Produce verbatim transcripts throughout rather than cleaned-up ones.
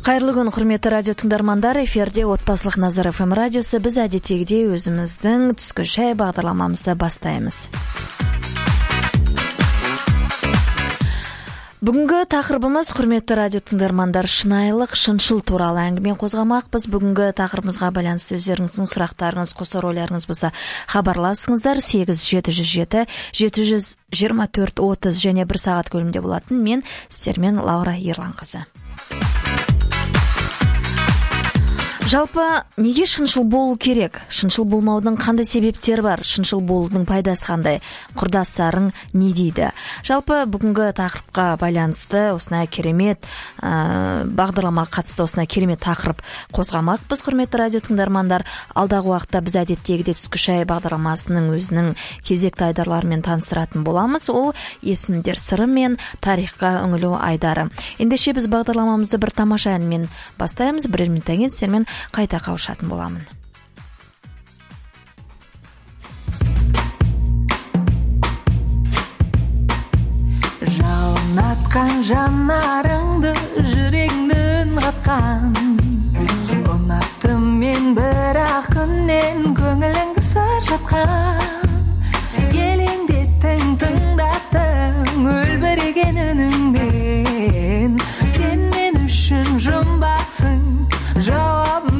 Қайырлы күн, құрметті радио тыңдармандар, эфирде отбасылық Назар эф эм радиосы. Біз әдеттегідей өзіміздің түскі шай бағдарламамызды бастаймыз. Бүгінгі тақырыбымыз, құрметті радио тыңдармандар, шынайылық, шыншыл туралы әңгіме қозғамақ. Біз бүгінгі тақырыбымызға байланысты өздеріңіздің сұрақтарыңыз, қосар ойларыңыз болса хабарласыңыздар. сегіз жеті жүз жеті жеті жүз жиырма төрт отыз және бір сағат көлемінде болатын. Мен сіздермен Лаура Ерланқызы. Жалпы, неге шыншыл болу керек? Шыншыл болмаудың қандай себептері бар? Шыншыл болудың пайдасы қандай? Құрдастарың не дейді? Жалпы, бүгінгі тақырыпқа байланысты осындай керемет ә, бағдарламаға қатысты осындай керемет тақырып қозғамақ. Біз, құрметті радио тыңдармандар, алдағы уақытта біз әдеттегідей түскі шай бағдарламасының өзінің кезекті айдарларымен таныстыратын боламыз. Ол есімдер сыры мен тарихқа үңілу айдары. Ендеше біз бағдарламамызды бір тамаша әнмен бастаймыз. Бірер минуттан кейін сіздермен қайта қауышатын боламын. Жалын атқан жанарыңды жүрегіңнің қатқан, ұнаттым мен бірақ күннен көңіліңді сыр жатқан, елеңдеттің тыңдаттың өлбіреген үніңмен, сен мен үшін жұмбақсың, жауабын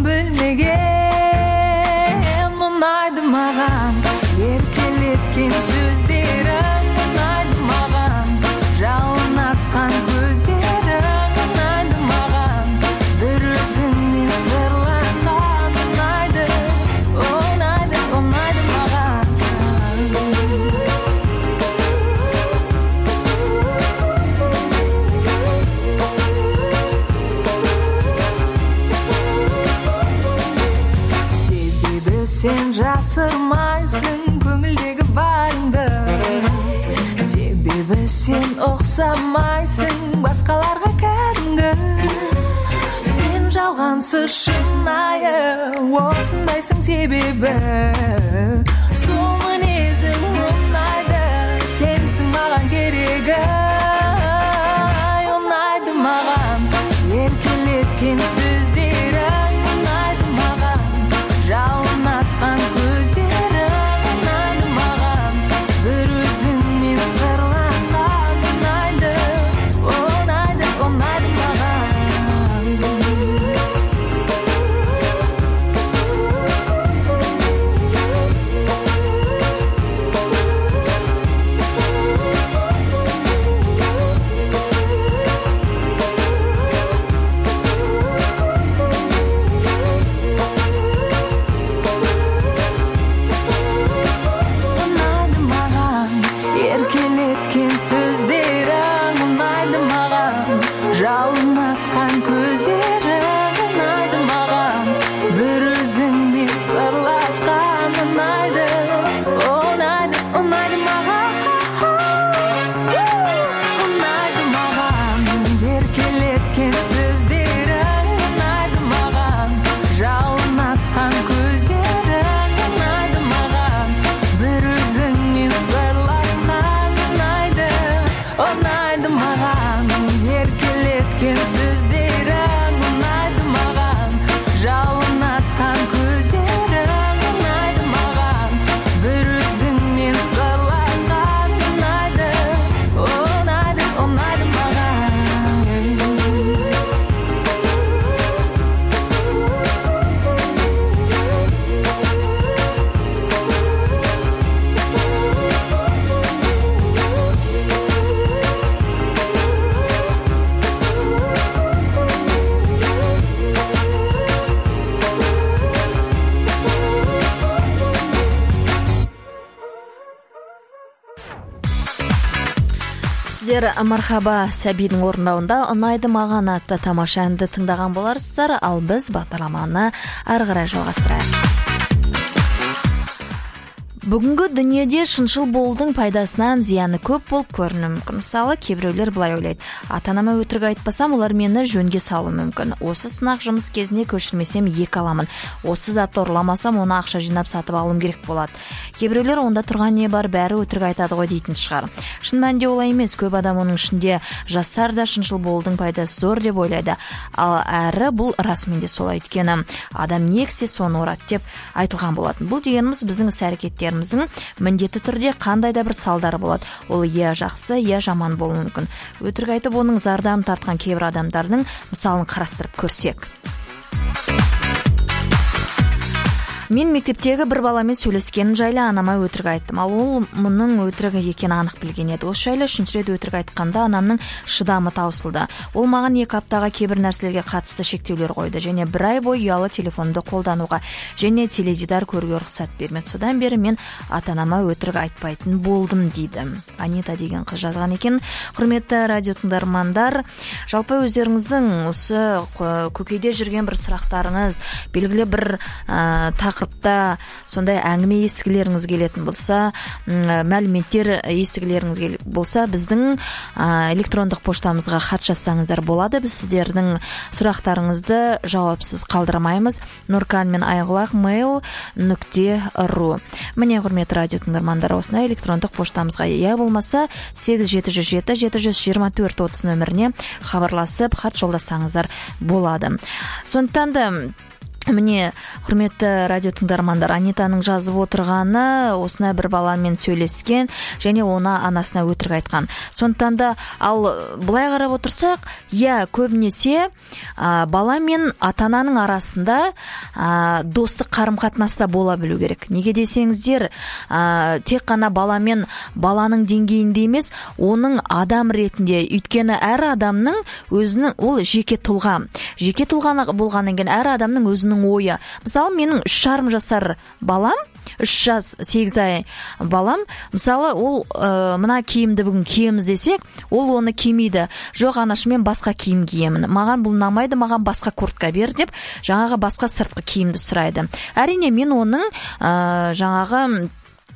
білмеген. Ұнайды маған еркелеткен сөздерің, ұнайды маған жалын атқан көздерің, ұнайды маған бір өзіңмен сырласқан, ұнайды, ұнайды, ұнайды маған. Сен жасырмайсың көңілдегі барыңды, себебі сен ұқсамайсың басқаларға кәдімгі. Сен жалғансыз шынайы, осындайсың себебі, сол мінезің ұнайды, сенсің маған керегі. Ұнайды маған еркелеткен сөздерің, ұнайды маған жалын атқан көздерің, ұнайды маған бір өзіңмен сырласқан, ұнайды, ұнайды, ұнайды маған. Сөздерің ұнайды маған, жалын атқан көздерің, ұнайды маған бір өзіңмен сырласқан, ұнайды, ұнайды, ұнайды маған. Ұнайды маған еркелеткен сөздерің, ұнайды маған жалын атқан көздерің, ұнайды маған бір өзіңмен сырласқан, ұнайды маған еркелеткен сөздерің, ұнайды маған жалын атқан көздерің, ұнайды маған бір өзіңмен сырласқан, ұнайды, ұнайды, ұнайды маған. Сіздер мархаба Сәбидің орындауында ұнайды маған атты тамаша әнді тыңдаған боларсыздар, ал біз бағдарламаны ары қарай жалғастырайық. Бүгінгі дүниеде шыншыл болудың пайдасынан зияны көп болып көрінуі мүмкін. Мысалы, кейбіреулер былай ойлайды: ата-анама өтірік айтпасам, олар мені жөнге салуы мүмкін. Осы сынақ жұмыс кезінде көшірмесем екі аламын. Осы затты ұрламасам, оны ақша жинап сатып алуым керек болады. Кейбіреулер онда тұрған не бар, бәрі өтірік айтады ғой дейтін шығар. Шын мәнінде олай емес. Көп адам оның ішінде жастар да шыншыл болудың пайдасы зор деп ойлайды. Ал әрі бұл расымен де солай, өйткені адам не ексе соны орады деп айтылған болатын. Бұл дегеніміз біздің іс-әрекеттер міндетті түрде қандай да бір салдары болады. Ол я жақсы, я жаман болуы мүмкін. Өтірік айтып, оның зардабын тартқан кейбір адамдардың мысалын қарастырып көрсек. Мен мектептегі бір баламен сөйлескенім жайлы анама өтірік айттым. Ал ол мұның өтірік екені анық білген еді. Осы жайлы үшінші рет өтірік айтқанда анамның шыдамы таусылды. Ол маған екі аптаға кейбір нәрселерге қатысты шектеулер қойды және бір ай бойы ұялы телефонды қолдануға және теледидар көруге рұқсат бермеді. Содан бері мен ата-анама өтірік айтпайтын болдым дейді. Анита деген қыз жазған екен. Құрметті радио тыңдармандар, жалпы өздеріңіздің осы көкейде жүрген бір сұрақтарыңыз, белгілі бір тақырыпта сондай әңгіме естігілеріңіз келетін болса, мәліметтер естігілеріңіз болса, біздің электрондық поштамызға хат жазсаңыздар болады. Біз сіздердің сұрақтарыңызды жауапсыз қалдырмаймыз. Нұркан мен Айғұлақ mail нүкте ру. Міне, құрметті радио тыңдармандар, осындай электрондық поштамызға, я болмаса сегіз жеті жүз жеті жеті жүз жиырма төрт отыз нөміріне хабарласып хат жолдасаңыздар болады. Сондықтан да міне, құрметті радио тыңдармандар, Анитаның жазып отырғаны осындай бір баламен сөйлескен және оны анасына өтірік айтқан. Сондықтан да, ал былай қарап отырсақ, я көбінесе ә, бала мен ата-ананың арасында ә, достық қарым-қатынаста бола білу керек. Неге десеңіздер, ә, тек қана бала мен баланың деңгейінде емес, оның адам ретінде, өйткені әр адамның өзінің, ол жеке тұлға. Жеке тұлға болғаннан кейін әр адамның өзінің ойы. Мысалы, менің үш жарым жасар балам, үш жас сегіз ай балам, мысалы, ол ә, мына киімді бүгін киеміз десек, ол оны кимейді. Жоқ, анашы, мен басқа киім киемін. Маған бұл ұнамайды, маған басқа куртка бер деп, жаңағы басқа сыртқы киімді сұрайды. Әрине, мен оның ә, жаңағы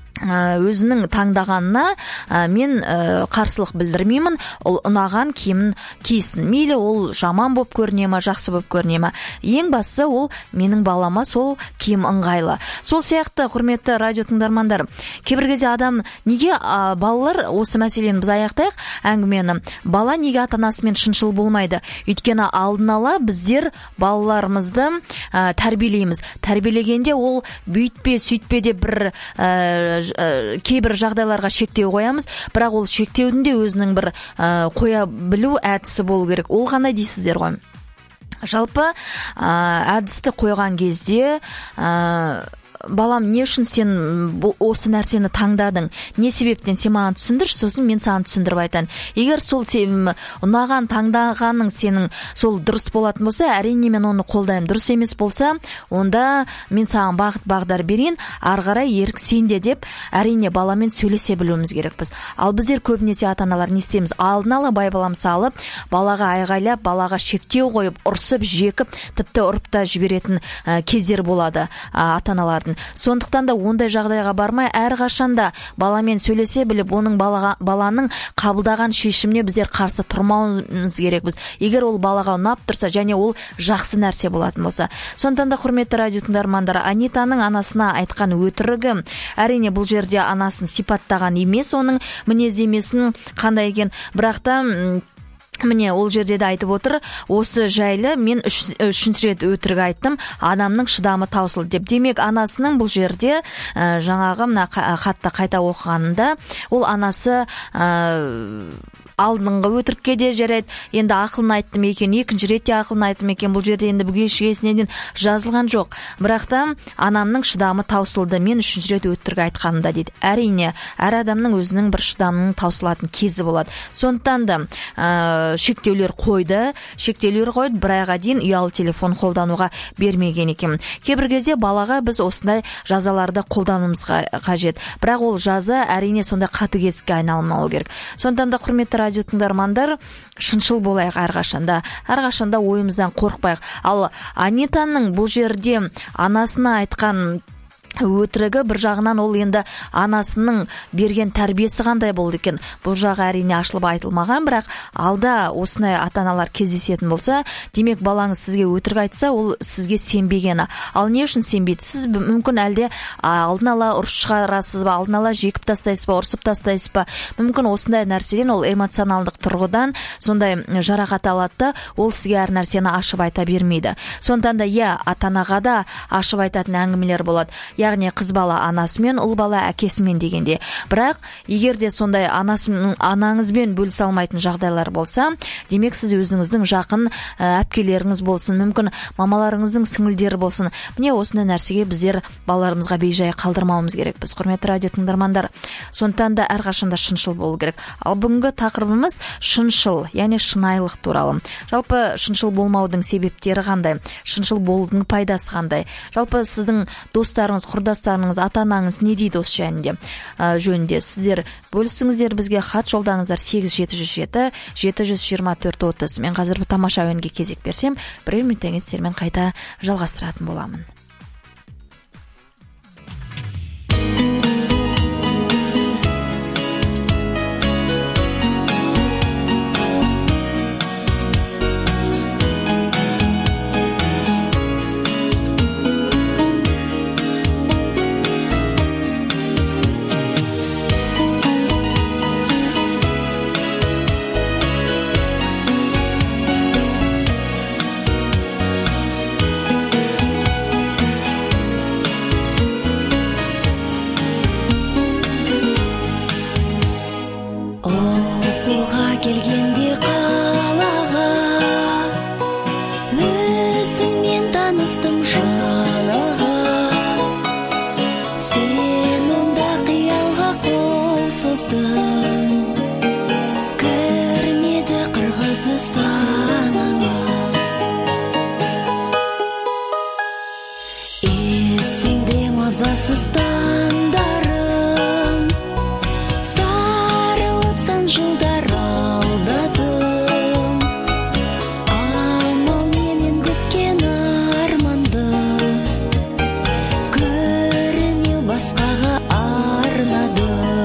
өзінің таңдағанына мен қарсылық білдірмеймін. Ол ұнаған киімін кисін. Мейлі ол жаман болып көріне ма, жақсы болып көріне ма. Ең бастысы, ол менің балама сол киім ыңғайлы. Сол сияқты, құрметті радио тыңдармандар, кейбір кезде адам неге а, балалар, осы мәселені біз аяқтайық әңгімені, бала неге ата-анасымен шыншыл болмайды? Өйткені алдын ала біздер балаларымызды ә, тәрбиелейміз. Тәрбиелегенде ол бүйтпе, сөйтпе деп бір ә, кейбір жағдайларға шектеу қоямыз, бірақ ол шектеудің де өзінің бір ә, қоя білу әдісі болу керек. Ол қандай дейсіздер ғой? Жалпы ә, әдісті қойған кезде ә, балам, не үшін сен осы нәрсені таңдадың? Не себептен сен маған түсіндірші, сосын мен саған түсіндіріп айтайын. Егер сол сен ұнаған, таңдағаның сенің сол дұрыс болатын болса, әрине мен оны қолдаймын. Дұрыс емес болса, онда мен саған бағыт бағдар берейін, ары қарай ерік сенде деп, әрине баламен сөйлесе білуіміз керекпіз. Ал біздер көбінесе ата-аналар не істейміз? Алдын ала байбалам салып, балаға айғайлап, балаға шектеу қойып, ұрсып, жекіп, тіпті ұрып та жіберетін ә, кездер болады ә, ата-аналардың. Сондықтан да ондай жағдайға бармай, әрқашанда баламен сөйлесе біліп, оның балаға, баланың қабылдаған шешіміне біздер қарсы тұрмауымыз керекпіз. Егер ол балаға ұнап тұрса, және ол жақсы нәрсе болатын болса. Сондықтан да, құрметті радио тыңдармандар, Анитаның анасына айтқан өтірігі, әрине бұл жерде анасын сипаттаған емес, оның мінездемесін қандай екен, бірақ та міне, ол жерде де айтып отыр, осы жайлы мен үш, үшінші рет өтірік айттым, адамның шыдамы таусылды деп. Демек, анасының бұл жерде ә, жаңағы мына хатта қайта оқығанында, ол анасы ә, алдыңғы өтірікке де жарайды, енді ақылын айттым екен, екінші ретте ақылын айттым екен, бұл жерде енді бүге-шігесіне дейін жазылған жоқ. Бірақ та анамның шыдамы таусылды, мен үшінші рет өтірік айтқанымда дейді. Әрине, әр адамның өзінің бір шыдамының таусылатын кезі болады. Сондықтан да ә, шектеулер қойды, шектеулер қойды, бір айға дейін ұялы телефон қолдануға бермеген екен. Кейбір кезде балаға біз осындай жазаларды қолдануымыз қажет. Бірақ ол жаза әрине сондай қатыгездікке айналмауы керек. Сондықтан да, құрметті радио тыңдармандар, шыншыл болайық әрқашанда. Әрқашанда ойымыздан қорықпайық. Ал Анитаның бұл жерде анасына айтқан өтірігі. Бір жағынан ол енді анасының берген тәрбиесі қандай болды екен, бұл жағы әрине ашылып айтылмаған, бірақ алда осындай ата-аналар кездесетін болса, демек балаңыз сізге өтірік айтса, ол сізге сенбегені. Ал не үшін сенбейді? Сіз мүмкін әлде алдын ала ұрыс шығарасыз ба, алдын ала жекіп тастайсыз ба, ұрсып тастайсыз ба? Мүмкін осындай нәрседен, ол эмоционалдық тұрғыдан сондай жарақат алады, ол сізге әр нәрсені ашып айта бермейді. Сондықтан да иә, ата-анаға да ашып айтатын әңгімелер болады. Яғни қыз бала анасымен, ұл бала әкесімен дегенде. Бірақ егер де сондай анасымен, анаңызбен бөлісе алмайтын жағдайлар болса, демек сіз өзіңіздің жақын әпкелеріңіз болсын, мүмкін мамаларыңыздың сіңілдері болсын. Міне осындай нәрсеге біздер балаларымызға бейжай қалдырмауымыз керек. Біз құрметті радио тыңдармандар, сондықтан да әрқашанда шыншыл болу керек. Ал бүгінгі тақырыбымыз шыншыл, яғни шынайылық туралы. Жалпы шыншыл болмаудың себептері қандай? Шыншыл болудың пайдасы қандай? Жалпы сіздің достарыңыз, құрдастарыңыз, ата-анаңыз не дейді осы жөнінде? Жөнінде сіздер бөлісіңіздер, бізге хат жолдаңыздар сегіз жеті жүз жеті жеті жүз жиырма төрт отыз. Мен қазір бір тамаша әуенге кезек берсем, бірер минуттан кейін сіздермен қайта жалғастыратын боламын.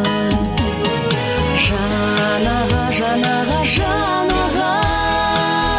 Жанаға, жанаға, жанаға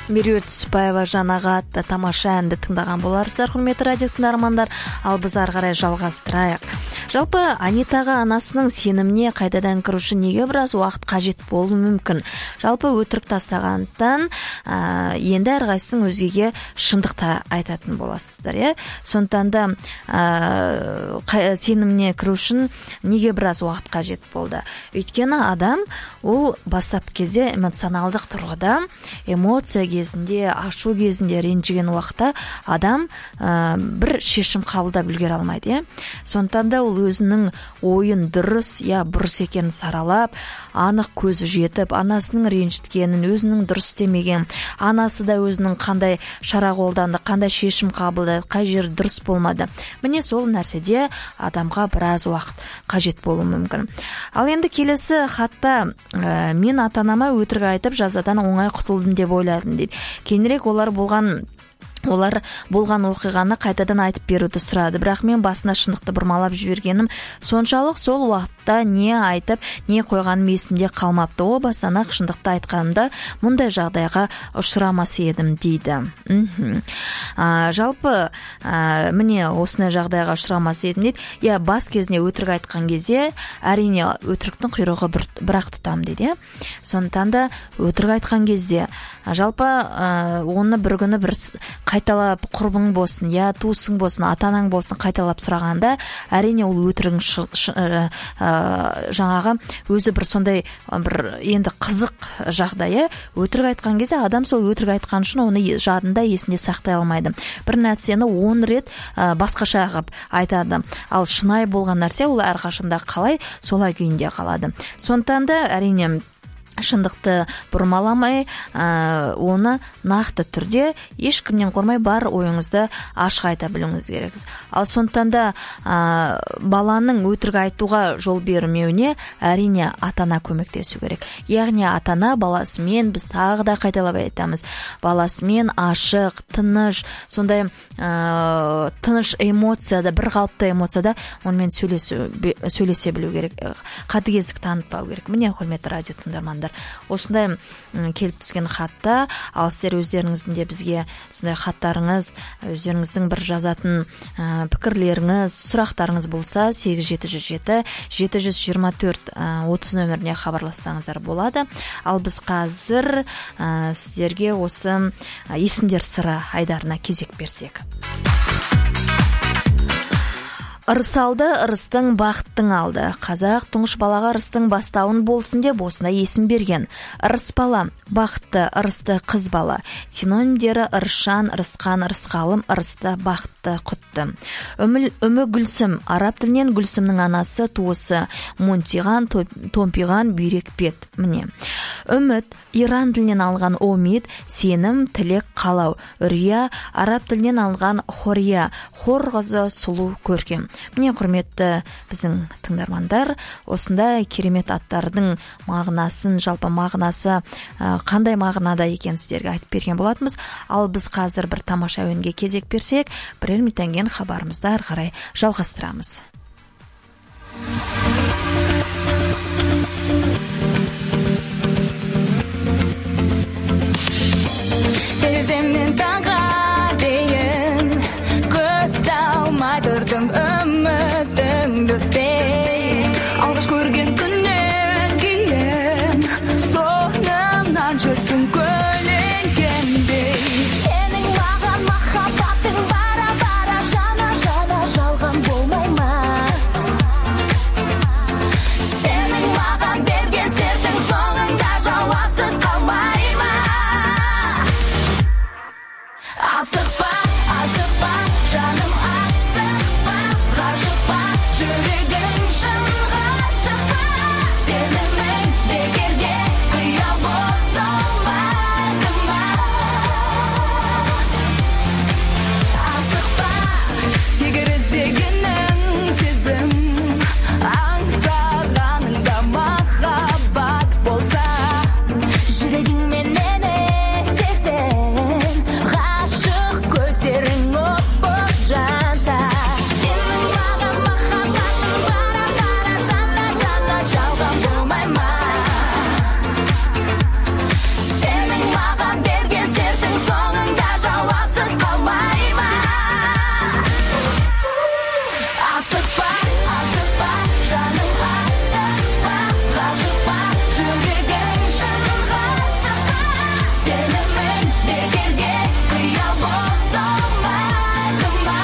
Меруерт Түсіпбаева жаңағы атты тамаша әнді тыңдаған боларсыздар, құрметті радио тыңдармандар. Ал біз ары қарай жалғастырайық. Жалпы Анитаға анасының сеніміне қайтадан кіру үшін неге біраз уақыт қажет болуы мүмкін. Жалпы өтірік тастағандықтан ә, енді әрқайсың өзгеге шындықты айтатын боласыздар, иә. Сондықтан да ә, сеніміне кіру үшін неге біраз уақыт қажет болды. Өйткені адам ол бастап кезде эмоционалдық тұрғыда, эмоция кезінде, ашу кезінде, ренжіген уақытта адам ә, бір шешім қабылдап үлгере алмайды, иә. Сондықтан да ол өзінің ойын дұрыс, я бұрыс екенін саралап, анық көзі жетіп, анасының ренжіткенін, өзінің дұрыс істемеген, анасы да өзінің қандай шара қолданды, қандай шешім қабылдады, қай жер дұрыс болмады. Міне сол нәрседе адамға біраз уақыт қажет болуы мүмкін. Ал енді келесі хатта ә, мен ата-анама өтірік айтып жазадан оңай құтылдым деп ойладым дейді. Кейінірек олар болған Олар болған оқиғаны қайтадан айтып беруді сұрады. Бірақ мен басына шындықты бұрмалап жібергенім соншалық сол уақытта не айтып, не қойғаным есімде қалмапты. О басанақ шындықты айтқанымда мұндай жағдайға ұшырамас едім дейді. А, жалпы а, міне осындай жағдайға ұшырамас едім дейді. Я бас кезінде өтірік айтқан кезде әрине өтіріктің құйрығы бір, бірақ тұтам дейді. Сондықтан да өтірік айтқан кезде жалпы а, оны бір күні бір қайталап құрбың болсын, я туысың болсын, атанаң болсын қайталап сұрағанда, әрине ол өтірігің жаңағы өзі бір сондай бір енді қызық жағдайы. Өтірік айтқан кезде адам сол өтірік айтқан үшін оны жадында, есінде сақтай алмайды. Бір нәрсені он рет басқаша қылып айтады. Ал шынайы болған нәрсе ол әрқашанда қалай солай күйінде қалады. Сондықтан да әрине шындықты бұрмаламай, ә, оны нақты түрде ешкімнен қормай бар ойыңызды ашық айта білуіңіз керек. Ал сондықтан да ә, баланың өтірік айтуға жол бермеуіне әрине ата-ана көмектесу керек. Яғни ата-ана баласымен, біз тағы да қайталап айтамыз, баласымен ашық, тыныш, сондай ә, тыныш эмоцияда, бір қалыпты эмоцияда онымен сөйлесе, сөйлесе білу керек. Қатыгездік танытпау керек. Міне, құрметті радио тыңдармандар, осындай келіп түскен хатта, ал сіздер өздеріңіздің де бізге сондай хаттарыңыз, өздеріңіздің бір жазатын ә, пікірлеріңіз, сұрақтарыңыз болса, сегіз жеті жүз жеті жеті жүз жиырма төрт отыз нөміріне хабарлассаңыздар болады. Ал біз қазір ә, сіздерге осы ә, есімдер сыры айдарына кезек берсек. Ырыс алды, ырыстың бақыттың алды. Қазақ тұңғыш балаға ырыстың бастауын болсын деп осындай есім берген. Ырыс бала, бақытты, ырысты қыз бала. Синонимдері ырысшан, ырысқан, ырысқалым, ырысты, бақытты, құтты. Үміл, үмі Гүлсім, араб тілінен Гүлсімнің анасы туысы. Монтиған, томпиған, бүйрекпет. Міне. Үміт, иран тілінен алған омид, сенім, тілек, қалау. Үрия, араб тілінен алған хория, хор қызы, сұлу, көркем. Міне, құрметті біздің тыңдармандар, осындай керемет аттардың мағынасын, жалпы мағынасы қандай мағынада екен сіздерге айтып берген болатынбыз. Ал біз қазір бір тамаша әуенге кезек берсек, бірер минуттан кейін хабарымызды ары қарай жалғастырамыз. Тереземнен таңға дейін көз салмай тұрдың үмітіңді үзбей, алғаш көрген күннен кейін соңымнан жүрсің көлеңкеңдей. Сенің маған махаббатың бара-бара жана-жана жалған болмай ма? Сенің маған берген сертің соңында жауапсыз қалмай ма? бекерге қиял болса майлыма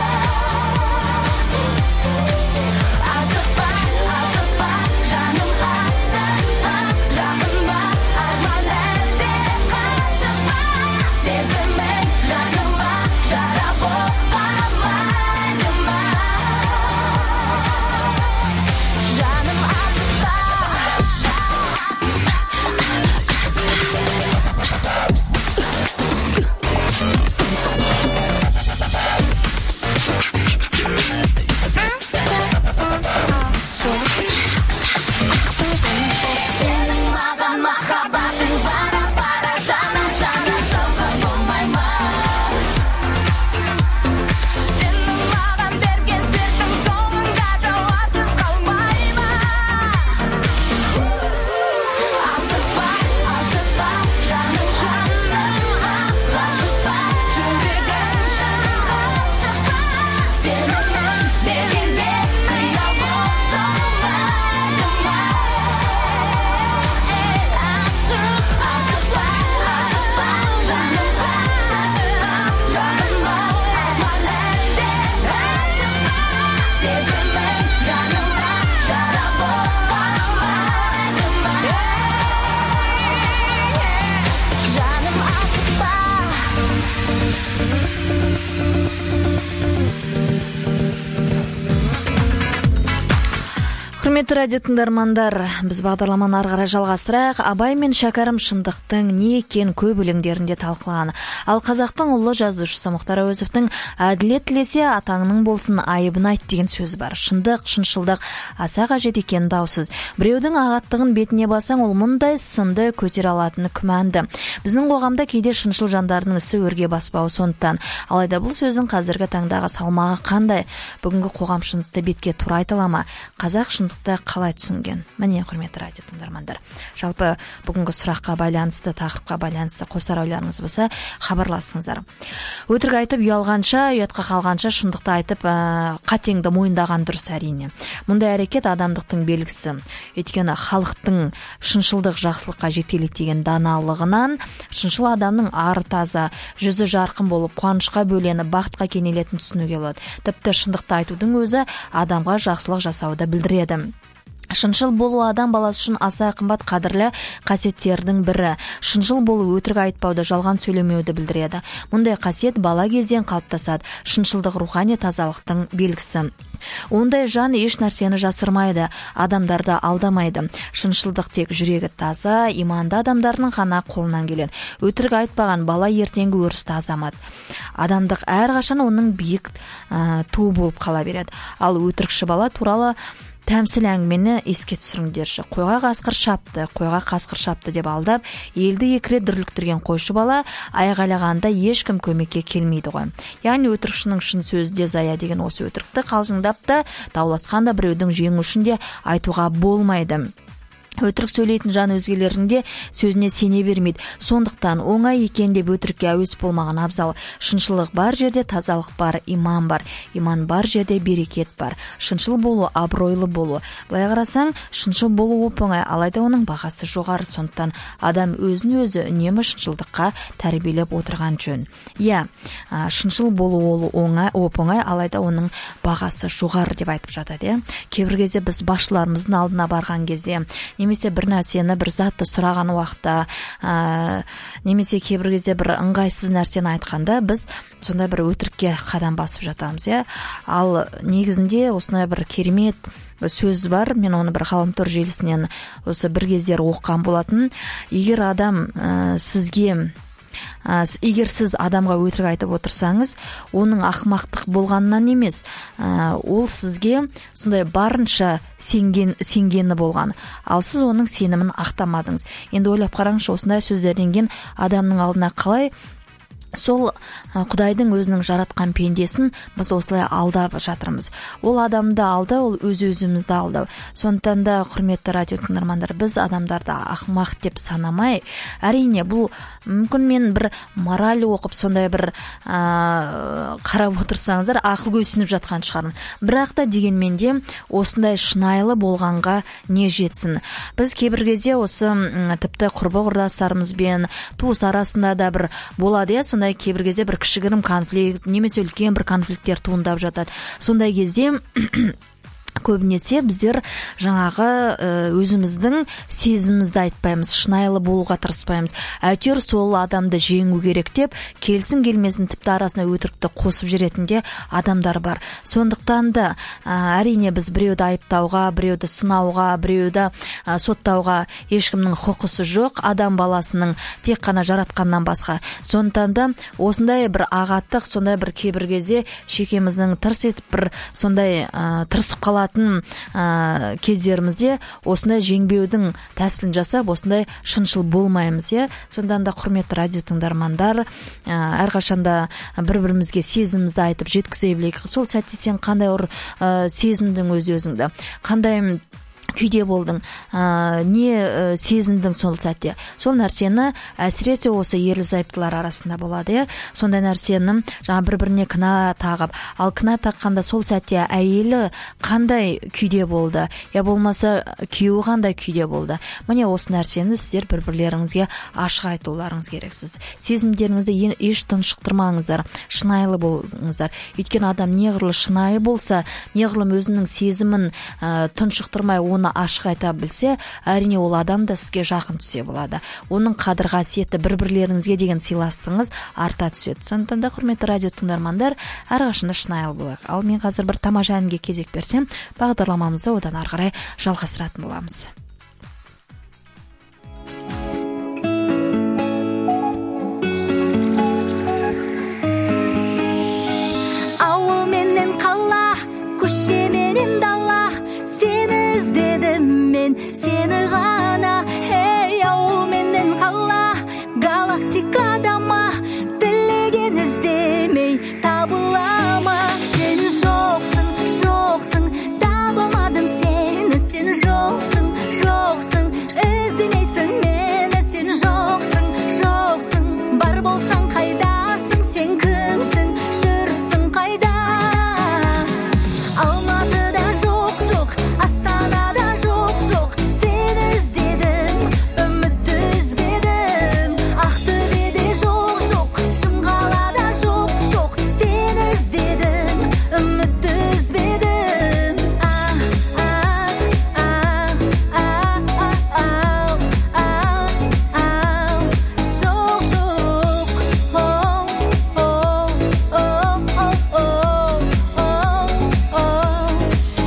асықпа асықпа жаным асықпа жақынба арман әлде қашықпа сезімің жаныма жара болма майлыма жаным асықпа сенің маған махаббатың бара-бара жана-жана жалған болмай ма сенің маған берген сертің соңында жауапсыз қалмай ма асықпа асықпа жаным асықпа қашықпа жүрегім шықпа сезімің бекерге қиял болса майлыма асықпа асықпа асықпа жаным асықпа жақынба арман әлде қашықпа сезімің жаныма жара болма майлыма жаным асықпа Құрметті радио тыңдармандар, біз бағдарламаны ары қарай жалғастырайық. Абай мен Шәкәрім шындықтың не екен көп өлеңдерінде талқылаған. Ал қазақтың ұлы жазушысы Мұхтар Әуезовтің әділет тілесе атаңның болсын айыбын айт деген сөзі бар. Шындық, шыншылдық аса қажет екені даусыз. Біреудің ағаттығын бетіне басаң, ол мұндай сынды көтере алатыны күмәнді. Біздің қоғамда кейде шыншыл жандардың ісі өрге баспауы сондықтан. Алайда бұл сөздің қазіргі таңдағы салмағы қандай? Бүгінгі қоғам шындықты бетке тура айта ала ма? Қазақ шындықты қалай түсінген? Міне, құрметті радио тыңдармандар, жалпы бүгінгі сұраққа байланысты, тақырыпқа байланысты қосар ойларыңыз болса, хабарласыңыздар. Өтірік айтып ұялғанша, ұятқа қалғанша шындықты айтып, ә, қатеңді мойындаған дұрыс әрине. Мұндай әрекет адамдықтың белгісі. Өйткені халықтың шыншылдық жақсылыққа жетелетеген даналығынан шыншыл адамның ары таза, жүзі жарқын болып, қуанышқа бөленіп, бақытқа кенелетін түсінуге болады. Тіпті шындықты айтудың өзі адамға жақсылық жасауды білдіреді. Шыншыл болу адам баласы үшін аса қымбат қадірлі қасиеттердің бірі. Шыншыл болу өтірік айтпауды, жалған сөйлемеуді білдіреді. Мұндай қасиет бала кезден қалыптасады. Шыншылдық рухани тазалықтың белгісі. Ондай жан еш нәрсені жасырмайды, адамдарды алдамайды. Шыншылдық тек жүрегі таза, иманды адамдардың ғана қолынан келеді. Өтірік айтпаған бала ертеңгі өрісті азамат. Адамдық әрқашан оның биік ә, туы болып қала береді. Ал өтірікші бала туралы тәмсіл әңгімені еске түсіріңдерші. Қойға қасқыр шапты, қойға қасқыр шапты деп алдап, елді екі рет дүрліктірген қойшы бала айғайлағанда ешкім көмекке келмейді ғой. Яғни өтірікшінің шын сөзі де зая деген осы өтірікті қалжыңдап та, дауласқанда біреудің жеңушін де айтуға болмайды. Өтірік сөйлейтін жан өзгелерінде сөзіне сене бермейді. Сондықтан оңай екен деп өтірікке әуес болмаған абзал. Шыншылық бар жерде тазалық бар, иман бар. Иман бар жерде берекет бар. Шыншыл болу, абыройлы болу. Былай қарасаң, шыншыл болу оп-оңай, алайда оның бағасы жоғары. Сондықтан адам өзін өзі үнемі шыншылдыққа тәрбиелеп отырған жөн. Иә, шыншыл болу ол оңай, оп-оңай, алайда оның бағасы жоғары деп айтып жатады. Кейбір кезде біз басшыларымыздың алдына барған кезде, немесе бір нәрсені, бір затты сұраған уақытта, ә, немесе кейбір кезде бір ыңғайсыз нәрсені айтқанда, біз сондай бір өтірікке қадам басып жатамыз, иә. Ал негізінде осындай бір керемет сөз бар, мен оны бір ғаламтор желісінен осы бір кездер оқыған болатын. Егер адам ә, сізге егер сіз адамға өтірік айтып отырсаңыз, оның ақымақтық болғанынан емес, ол сізге сондай барынша сенген, сенгені болған. Ал сіз оның сенімін ақтамадыңыз. Енді ойлап қараңызшы, осындай сөздерден кейін адамның алдына қалай сол Құдайдың өзінің жаратқан пендесін біз осылай алдап жатырмыз. Ол адамды алды, ол өз-өзімізді алдау. Сондықтан да, құрметті радио тыңдармандар, біз адамдарды ақымақ деп санамай, әрине бұл мүмкін мен бір мораль оқып, сондай бір ә, қарап отырсаңыздар, ақыл көсініп жатқан шығармын. Бірақ та дегенмен де осындай шынайлы болғанға не жетсін. Біз кейбір кезде осы тіпті құрбы құрдастарымызбен, туыс арасында да бір болады, сондай кейбір кезде бір кішігірім конфликт, немесе үлкен бір конфликттер туындап жатады. Сондай кезде көбінесе біздер жаңағы өзіміздің сезімімізді айтпаймыз, шынайлы болуға тырыспаймыз. Әйтеуір сол адамды жеңу керек деп, келсін келмесін тіпті арасына өтірікті қосып жүретінде адамдар бар. Сондықтан да әрине біз біреуді айыптауға, біреуді сынауға, біреуді соттауға ешкімнің құқысы жоқ, адам баласының тек қана жаратқаннан басқа. Сондықтан да осындай бір ағаттық, сондай бір кейбір кезде шекеміздің тырс етіп бір сондай тырысып қалады ә, кездерімізде осындай жеңбеудің тәсілін жасап, осындай шыншыл болмаймыз, е. Сондан да құрметті радио тыңдармандар, ә, әрқашанда бір-бірімізге сезімімізді айтып жеткізе білейік. Сол сәтте сен қандай ор ә, сезіндің өз-өзіңді, қандай күйде болдың, ә, не ә, сезіндің сол сәтте. Сол нәрсені әсіресе осы ерлі-зайыптылар арасында болады, е. Сондай нәрсені жаңа бір-біріне кінә тағып, ал кінә таққанда сол сәтте әйелі қандай күйде болды, я болмаса күйеуі қандай күйде болды. Міне осы нәрсені сіздер бір-бірлеріңізге ашық айтуларыңыз керексіз. Сезімдеріңізді еш тұншықтырмаңыздар, шынайлы болыңыздар. Өйткені адам неғұрлым шынайы болса, неғұрлым өзінің сезімін ә, тұншықтырмай оны ашық айта білсе, әрине ол адам да сізге жақын түсе болады. Оның қадір қасиеті, бір-бірлеріңізге деген сыйластығыңыз арта түседі. Сондықтан да, құрметті радио тыңдармандар, әрқашанда шынайлы болайық. Ал мен қазір бір тамаша әнге кезек берсем, бағдарламамызды одан ары қарай жалғастыратын боламыз. Ауыл менен қала, көше менен дала, сені ғана, ей, ауыл менен қала, галактикада ма, тілеген іздемей табыла ма. Сен жоқсың, жоқсың, табылмадым сені, сен жоқсың, жоқсың, іздемейсің мені, сен жоқсың, жоқсың, бар болсаң қайдасың, сен кімсің, жүрсің қайда. Алматыда жоқ, жоқ, Астанада жоқ, жоқ, сені іздедім, үмітті үзбедім. Ақтөбеде жоқ, жоқ, Шымқалада жоқ, жоқ, сені іздедім, үмітті үзбедім. А, а, а, а, а, ау, ау, ау, жоқ, жоқ, оу, оу, оу, оу, оу, оу.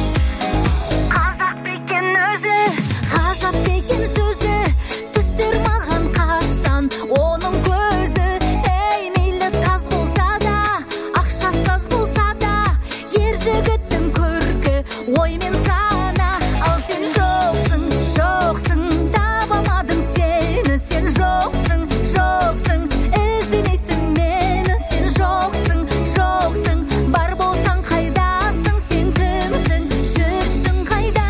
Қазақ бекен өзі, ғажап бекен сөзі, түсер маған қашан оның көзі. Ей, мейлі таз болса да, ақшасыз болса да, ер жігіттің көркі, ой мен сана. Ал сен жоқсың, жоқсың, табамадым сені, сен жоқсың, жоқсың, іздемейсің мені, сен жоқсың, жоқсың, бар болсаң қайдасың, сен кімсің, жүрсің қайда.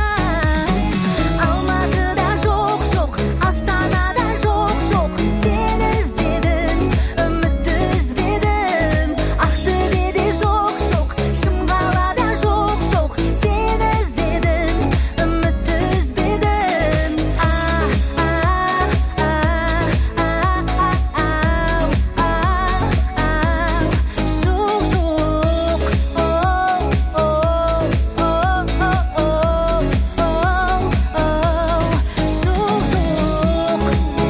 Алматыда жоқ, жоқ, Астанада жоқ, жоқ, сені іздедім, үмітті үзбедім. Ақтөбеде жоқ, жоқ, Шымқалада жоқ, жоқ, сені іздедім, үмітті үзбедім. А, а, а, а, а, ау, ау, ау, жоқ, жоқ, оу, оу, оу, оу, оу, оу, жоқ, жоқ.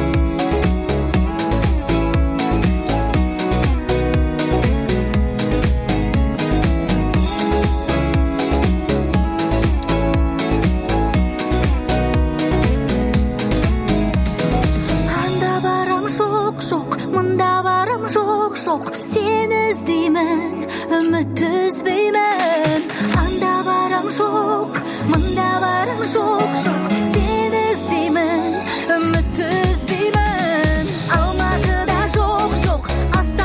Анда барам жоқ, жоқ, мында барам жоқ, жоқ, сені іздеймін, үмітті үзбеймін. Анда барам жоқ, мында барам жоқ, жоқ, сені іздеймін, үмітті үзбеймін. Алматыда жоқ, жоқ, Астанада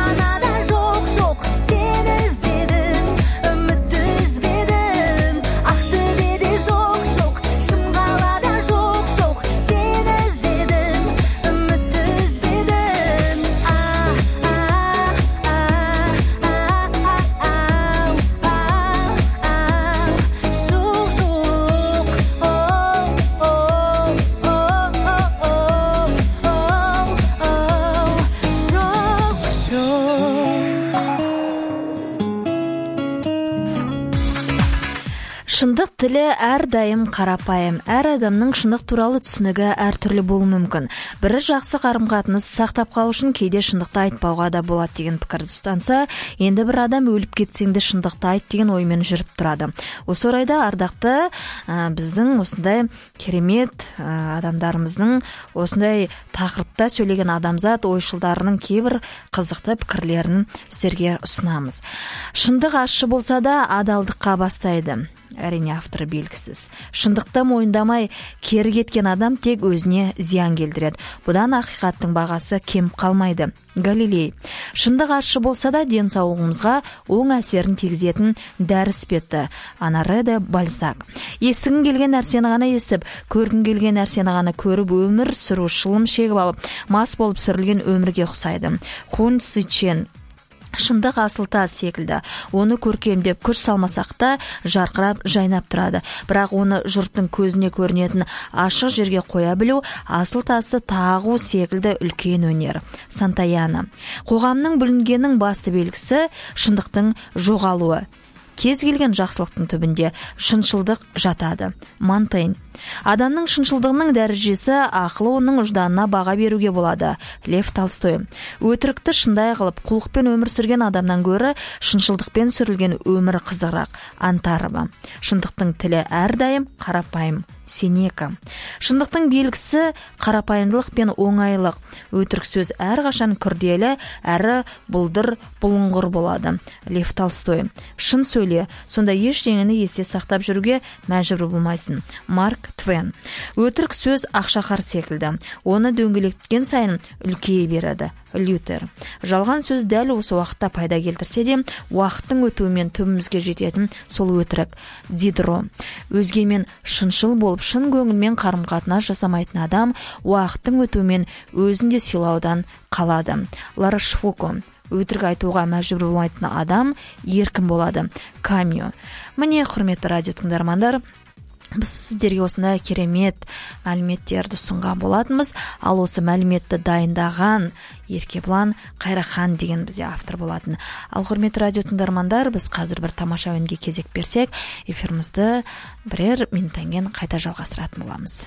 Шындық тілі әрдайым қарапайым. Әр адамның шындық туралы түсінігі әртүрлі болуы мүмкін. Бірі жақсы қарым-қатынас сақтап қалу үшін кейде шындықты айтпауға да болады деген пікірді ұстанса, енді бір адам өліп кетсең де шындықты айт деген оймен жүріп тұрады. Осы орайда ардақты ә, біздің осындай керемет ә, адамдарымыздың осындай тақырыпта сөйлеген адамзат ойшылдарының кейбір қызықты пікірлерін сіздерге ұсынамыз. Шындық ащы болса да адалдыққа бастайды. Әрине авторы белгісіз. Шындықты мойындамай кері кеткен адам тек өзіне зиян келдіреді. Бұдан ақиқаттың бағасы кем қалмайды. Галилей. Шындық ащы болса да денсаулығымызға оң әсерін тигізетін дәрі іспетті. Анареде Бальзак. Естігін келген нәрсені ғана естіп, көргін келген нәрсені ғана көріп, өмір сүру шылым шегіп алып, мас болып сүрілген өмірге ұқсайды. Хун Сычен. Шындық асыл тас секілді. Оны көркемдеп күш салмасақ та жарқырап жайнап тұрады. Бірақ оны жұрттың көзіне көрінетін ашық жерге қоя білу асыл тасты тағу секілді үлкен өнер. Сантаяна. Қоғамның бүлінгенің басты белгісі шындықтың жоғалуы. Кез келген жақсылықтың түбінде шыншылдық жатады. Монтейн. Адамның шыншылдығының дәрежесі ақылы оның ұжданына баға беруге болады. Лев Толстой. Өтірікті шындай қылып, құлықпен өмір сүрген адамнан гөрі шыншылдықпен сүрілген өмір қызығырақ. Антарова. Шындықтың тілі әрдайым қарапайым. Сенека. Шындықтың белгісі қарапайымдылық пен оңайлық. Өтірік сөз әрқашан күрделі, әрі бұлдыр бұлыңғыр болады. Лев Толстой. Шын сөйле, сонда ештеңені есте сақтап жүруге мәжбүр болмайсың. Марк Твен. Өтірік сөз ақшақар секілді. Оны дөңгелеткен сайын үлкейе береді. Лютер. Жалған сөз дәл осы уақытта пайда келтірсе де, уақыттың өтуімен түбімізге жететін сол өтірік. Дидро. Өзгемен шыншыл болып, шын көңілмен қарым-қатынас жасамайтын адам уақыттың өтуімен өзін де сыйлаудан қалады. Лараш Фуко. Өтірік айтуға мәжбүр болмайтын адам еркін болады. Камио. Міне, құрметті радио тыңдармандар, біз сіздерге осындай керемет мәліметтерді ұсынған болатынбыз. Ал осы мәліметті дайындаған Еркебұлан Қайрахан деген бізде автор болатын. Ал құрметті радио тыңдармандар, біз қазір бір тамаша өнге кезек берсек, эфирімізді бірер минуттан кейін қайта жалғастыратын боламыз.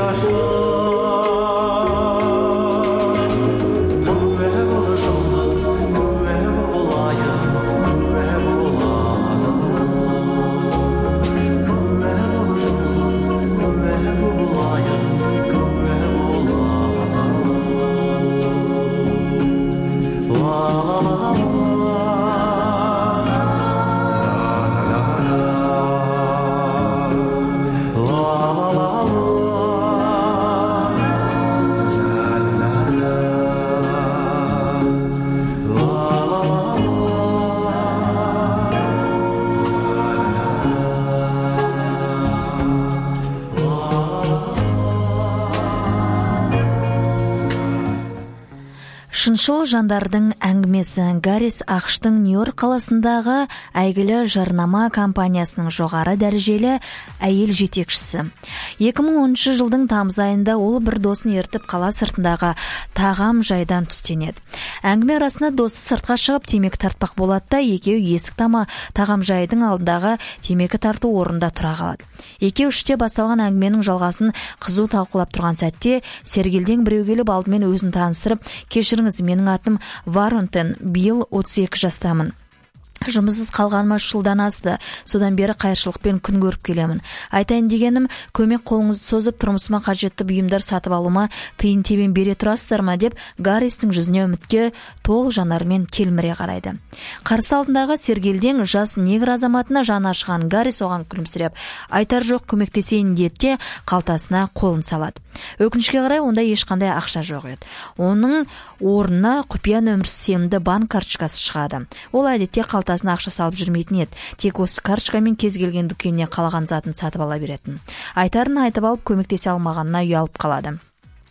Шыншыл жандардың әңгімесі. Гаррис ақштың Нью-Йорк қаласындағы әйгілі жарнама компаниясының жоғары дәрежелі әйел жетекшісі. екі мың оныншы жылдың тамыз айында ол бір досын ертіп қала сыртындағы тағам жайдан түстенеді. Әңгіме арасында досы сыртқа шығып темекі тартпақ болады да, екеуі есік тама тағам жайдың алдындағы темекі тарту орнында тұра қалады. Екеуі іште басталған әңгіменің жалғасын қызу талқылап тұрған сәтте Сергелден біреу келіп алдымен өзін таныстырып, кешіріңіз, менің атым Варентен, биыл отыз екі жастамын. Жұмыссыз қалғаныма үш жылдан асты. Содан бері қайыршылықпен күн көріп келемін. Айтайын дегенім, көмек қолыңызды созып тұрмысыма қажетті бұйымдар сатып алуыма тиын тебен бере тұрасыздар ма деп Гарристің жүзіне үмітке толық жанарымен телміре қарайды. Қарсы алдындағы Сергелден жас негр азаматына жаны ашыған Гаррис оған күлімсіреп, айтар жоқ, көмектесейін деді, қалтасына қолын салады. Өкінішке қарай онда ешқандай ақша жоқ еді. Оның орнына құпия нөмірсіз сенімді банк карточкасы шығады. Ол әдетте қалтасына ақша салып жүрмейтін еді. Тек осы карточкамен кез келген дүкеніне қалаған затын сатып ала беретін. Айтарын айтып алып көмектесе алмағанына ұялып қалады.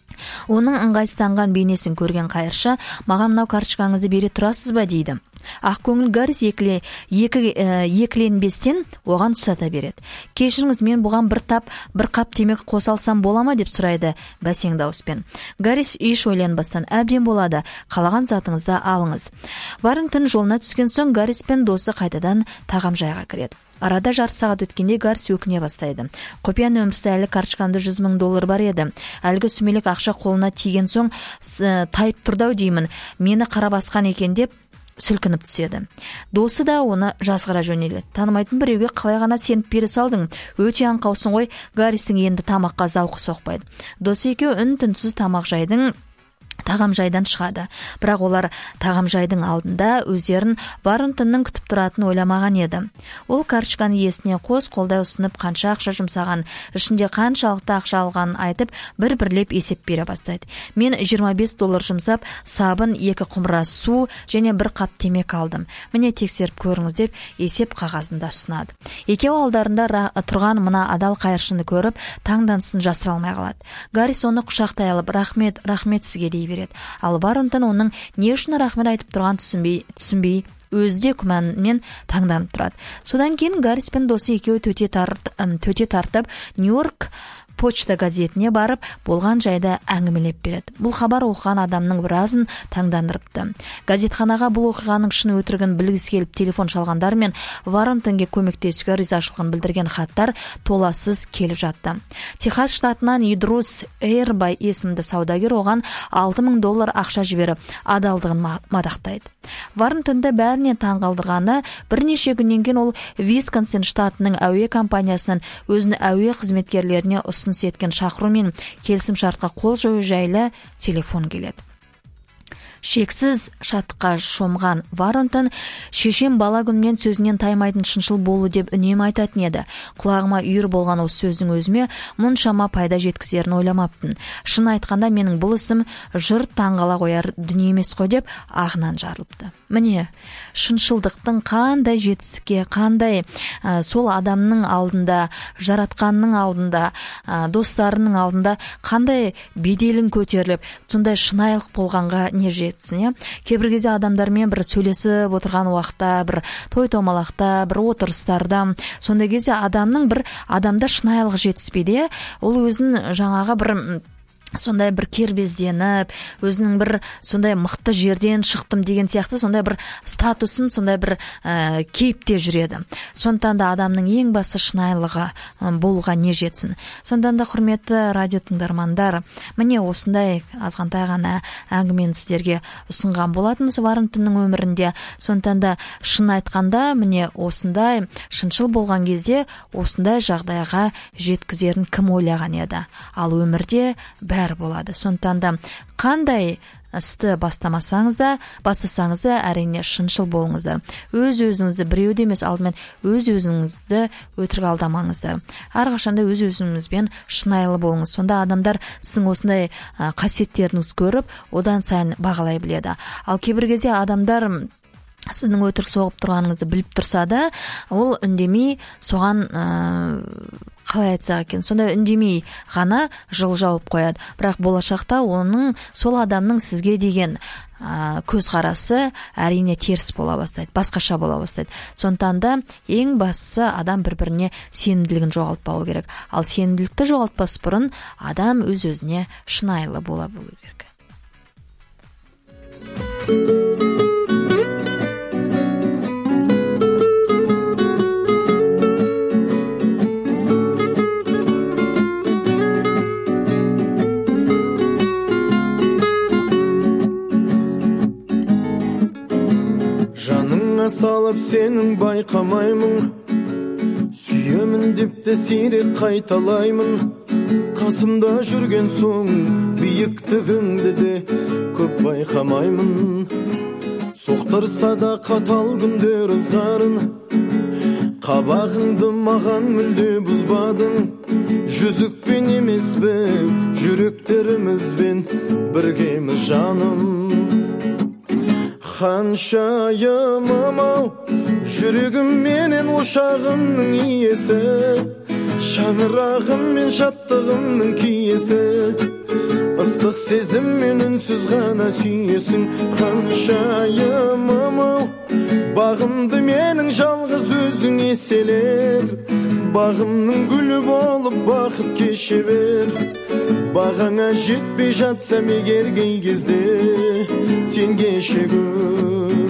Оның ыңғайсызданған бейнесін көрген қайыршы, маған мынау карточкаңызды бере тұрасыз ба дейді. Ақкөңіл Гаррис екіле, екі, екіленбестен оған ұстата береді. Кешіріңіз, мен бұған бір тап, бір қап темекі қоса алсам бола ма деп сұрайды бәсең дауыспен. Гаррис еш ойланбастан, әбден болады, қалаған затыңызды алыңыз. Варентен жолына түскен соң Гаррис пен досы қайтадан тағам жайға кіреді. Арада жарты сағат өткенде Гаррис өкіне бастайды. Құпия нөмірсі әлі карточкамда жүз мың доллар бар еді. Әлгі сүмелек ақша қолына тиген соң тайып тұрдау деймін. Мені қара басқан екен деп сүлкініп түседі. Досы да оны жазғыра жөнеледі. Танымайтын біреуге қалай ғана сеніп бере салдың? Өте аңқаусың ғой. Гарристің енді тамаққа зауқы соқпайды. Досы екеуі үн-түнсіз тамақ жайдың тағам жайдан шығады. Бірақ олар тағам жайдың алдында өздерін Варентеннің күтіп тұратын ойламаған еді. Ол карточканы иесіне қос қолдай ұсынып, қанша ақша жұмсаған, ішінде қаншалықты ақша алғанын айтып, бір-бірлеп есеп бере бастайды. Мен жиырма бес доллар жұмсап, сабын, екі құмыра су және бір қап темекі алдым. Міне тексеріп көріңіз деп есеп қағазында ұсынады. Екеуі алдарында тұрған мына адал қайыршыны көріп, таңданысын жасыра алмай қалады. Гаррис оны құшақтай алып, рахмет, рахмет сізге дей береді. Ал Варентен оның не үшін рахмет айтып тұрған түсінбей, түсінбей өзі де күмәнмен таңданып тұрады. Содан кейін Гаррис пен досы екеуі төте тартып, төте тартып Нью-Йорк почта газетіне барып, болған жайды әңгімелеп береді. Бұл хабар оқыған адамның біразын таңдандырыпты. Газетханаға бұл оқиғаның шын өтірігін білгісі келіп телефон шалғандар мен Варентенге көмектесуге ризашылығын білдірген хаттар толассыз келіп жатты. Техас штатынан Идрус Эйрбай есімді саудагер оған алты мың доллар ақша жіберіп, адалдығын мадақтайды. Варентенді бәріне таңғалдырғаны, бірнеше күннен кейін ол Висконсин штатының әуе компаниясынан өзін әуе қызметкерлеріне ұсыныс еткен шақырумен келісім шартқа қол қою жайлы телефон келеді. Шексіз шаттыққа шомған Варентен шешем бала күннен сөзінен таймайтын шыншыл болу деп үнемі айтатын еді. Құлағыма үйір болған осы сөздің өзіме мұншама пайда жеткізерін ойламаппын. Шын айтқанда менің бұл ісім жұрт таңғала қояр дүние емес қой деп ағынан жарылыпты. Міне, шыншылдықтың қандай жетістікке, қандай ә, сол адамның алдында, жаратқанның алдында, ә, достарының алдында қандай беделін көтеріліп, сондай шынайылық болғанға не жетсін, иә? Кейбір кезде адамдармен бір сөйлесіп отырған уақытта, бір той-томалақта, бір отырыстарда, сондай кезде адамның бір адамда шынайылық жетіспейді, ол өзін жаңағы бір сондай бір кербезденіп, өзінің бір сондай мықты жерден шықтым деген сияқты сондай бір статусын, сондай бір ә, кейіпте жүреді. Сондықтан да адамның ең басы шынайылығы болуға не жетсін. Сондықтан да құрметті радио тыңдармандар, міне осындай азғантай ғана әңгімені сіздерге ұсынған болатынбыз Варентиннің өмірінде. Сондықтан да шын айтқанда, міне осындай шыншыл болған кезде осындай жағдайға жеткізерін кім ойлаған еді. Ал өмірде бәрі болады. Сондықтан да қандай істі бастамасаңыз да, бастасаңыз да әрине шыншыл болыңыздар. Өз-өзіңізді біреуді емес, алдымен өз-өзіңізді өтірік алдамаңыздар. Әрқашанда өз-өзіңізбен шынайылы болыңыз. Сонда адамдар сіздің осындай қасиеттеріңізді көріп, одан сайын бағалай біледі. Ал кейбір кезде адамдар сіздің өтірік соғып тұрғаныңызды біліп тұрса да, ол үндемей соған ә, қалай айтсақ екен, сонда үндемей ғана жыл жауып қояды. Бірақ болашақта оның, сол адамның сізге деген ә, көзқарасы әрине теріс бола бастайды, басқаша бола бастайды. Сондықтан да ең бастысы адам бір-біріне сенімділігін жоғалтпауы керек. Ал сенімділікті жоғалтпас бұрын адам өз-өзіне шынайылы бола білу керек. Салып сенің байқамаймын, сүйемін деп те сирек қайталаймын. Қасымда жүрген соң биіктігіңді де көп байқамаймын. Соқтырса да қатал күндер ызғарын, қабағыңды маған мүлде бұзбадың. Жүзікпен емес біз, жүректерімізбен біргеміз жаным. Ханшайымым-ау, жүрегім менен ошағымның иесі, шаңырағым мен шаттығымның киесі. Ыстық сезім мен үнсіз ғана сүйесің. Ханшайымым-ау, бағымды менің жалғыз өзің еселер. Бағымның гүлі болып бақыт кеше бер. Бағаңа жетпей жатсам егер кей кезде, сен кеше көр.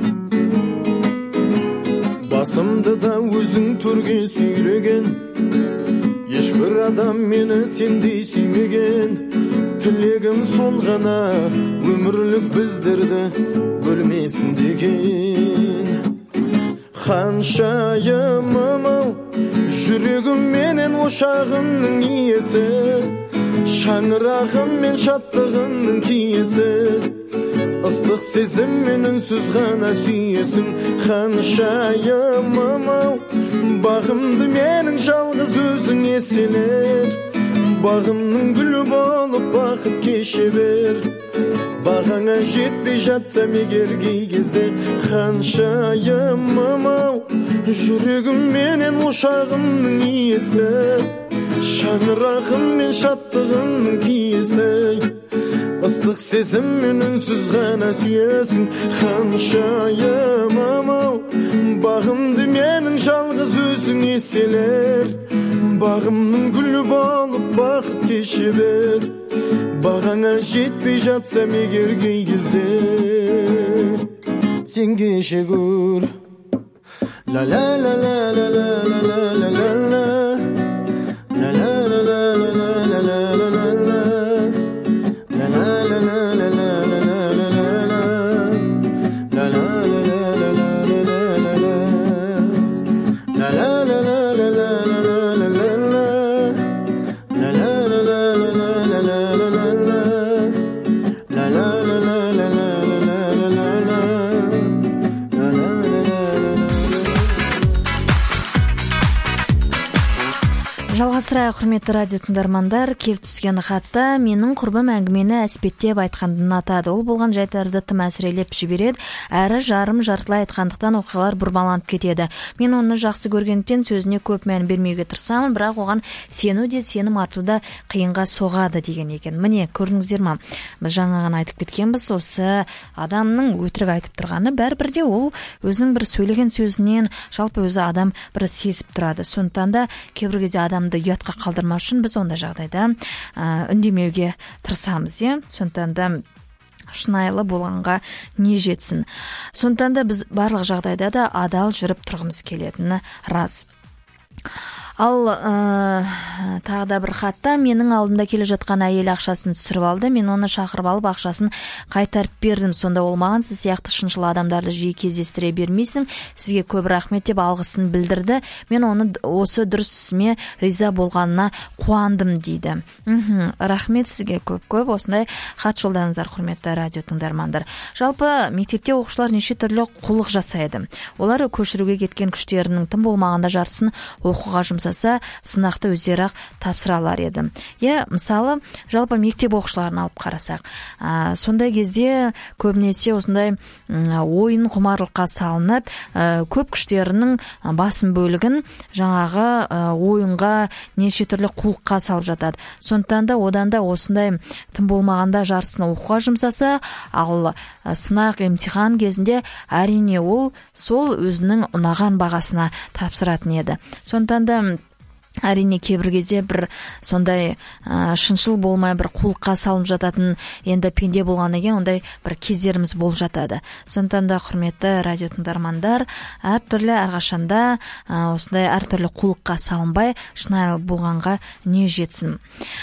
Басымды да өзің төрге сүйреген, ешбір адам мені сендей сүймеген. Тілегім сол ғана, өмірлік біздерді бөлмесін деген. Ханшайымым-ау, жүрегім менен ошағымның иесі, шаңырағым мен шаттығымның киесі. Ыстық сезім мен үнсіз ғана сүйесің. Ханшайымым-ау, бағымды менің жалғыз өзің еселер. Бағымның гүлі болып бақыт кеше бер. Бағаңа жетпей жатсам егер кей кезде. Ханшайымым-ау, жүрегім менен ошағымның иесі, шаңырағым мен шаттығымның киесі. Ыстық сезім мен үнсіз ғана сүйесің. Ханшайымым-ау, бағымды менің жалғыз өзің еселер. Бағымның гүлі болып бақыт кеше бер. Бағаңа жетпей жатсам егер кей кезде, сен кеше көр. La la la la la la la la la la. La la la la la la la la la la. La la la la la la la la la la. La la la la la la la la la. La la la la la la la la la la. La la la la la la la la la la. La la la la la la la la la la. La la la la la. Жалғастырайық, құрметті радио тыңдармандар. Келіп түскен хатта менің құрбым әңгімені әспеттеп айтқанды ұнатады. Ол болған жайтарды тым әсірелеп жібереді, әрі жарым жартылай айтқандықтан оқиғалар бұрмаланып кетеді. Мен оны жақсы көргендіктен сөзіне көп мән бермеуге тырысамын, бірақ оған сену де сенім артуда қиынға соғады деген екен. Міне, көрдіңіздер ме? Біз жаңаған айтып кеткенбіз, осы адамның өтірік айтып тұрғаны бәрібірде ол өзінің бір сөйлеген сөзінен жалпы өзі адам бір сезіп тұрады. Сондықтан да кейбір кезде адамды ұят артқа қалдырмау үшін біз ондай жағдайда үндемеуге тырысамыз, иә. Сондықтан да шынайлы болғанға не жетсін. Сондықтан да біз барлық жағдайда да адал жүріп тұрғымыз келетіні рас. Ал ә, тағы да бір хатта: менің алдымда келе жатқан әйел ақшасын түсіріп алды. Мен оны шақырып алып ақшасын қайтарып бердім. Сонда ол маған: сіз сияқты шыншыл адамдарды жиі кездестіре бермейсің, сізге көп рахмет деп алғысын білдірді. Мен оны осы дұрыс ісіме риза болғанына қуандым дейді. Мхм, рахмет сізге көп-көп. Осындай хат жолдаңыздар, құрметті радио тыңдармандар. Жалпы мектепте оқушылар неше түрлі қулық жасайды. Олар көшіруге кеткен күштерінің тым болмағанда жартысын оқуға жұмсайды. Сынақты өздері-ақ тапсыра алар еді. Е, мысалы, жалпы мектеп оқушыларын алып қарасақ, ә, сондай кезде көбінесе осындай ойын құмарлыққа салынып, ә, көп күштерінің басым бөлігін жаңағы ә, ойынға, неше түрлі қулыққа салып жатады. Сондықтан да одан да осындай тым болмағанда жартысын оқуға жұмсаса, ал сынақ, емтихан кезінде әрине ол сол өзінің ұнаған бағасына тапсыратын еді. Сондықтан да әрине кейбір кезде бір сондай ә, шыншыл болмай бір қулыққа салынып жататын, енді пенде болған екен, ондай бір кездеріміз болып жатады. Сондықтан да құрметті радио тыңдармандар, әртүрлі әрқашанда ә, осындай әртүрлі қулыққа салынбай шынайы болғанға не жетсін.